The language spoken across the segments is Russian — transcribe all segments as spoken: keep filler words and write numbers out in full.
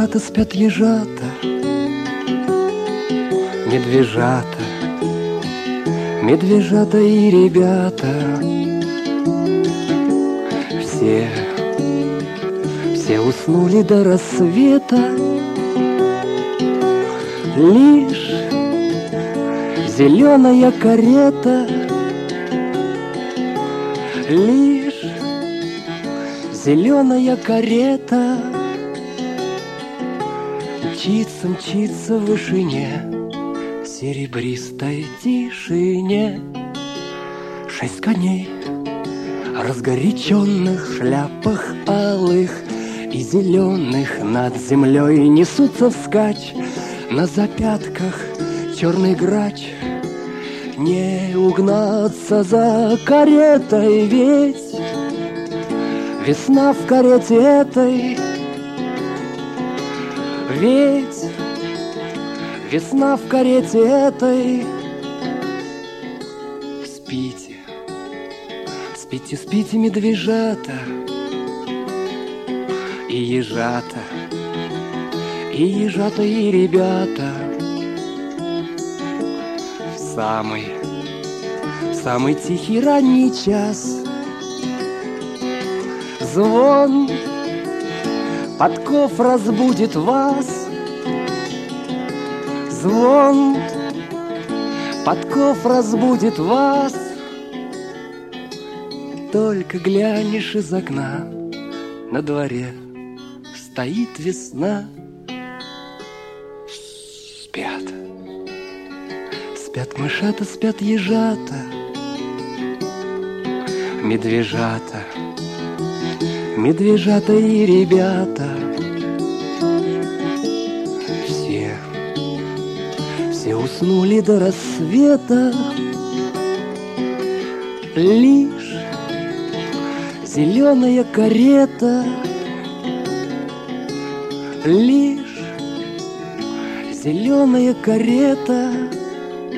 мышата, спят ежата, медвежата, медвежата и ребята. Все, все уснули до рассвета, лишь зеленая карета, лишь зеленая карета мчится, мчится в вышине, в серебристой тишине. Шесть коней, разгоряченных в шляпах алых и зеленых, над землей несутся вскачь, на запятках черный грач. Не угнаться за каретой, ведь весна в карете этой, ведь весна в карете этой. Спите, спите, спите, медвежата и ежата, и ежата, и ребята. В самый, в самый тихий ранний час звон подков разбудит вас. Звон подков разбудит вас. Только глянешь из окна, на дворе стоит весна. Спят, спят мышата, спят ежата, медвежата, медвежата и ребята. Все, все уснули до рассвета, лишь зеленая карета, лишь зеленая карета,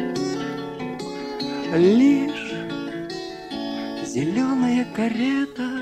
лишь зеленая карета.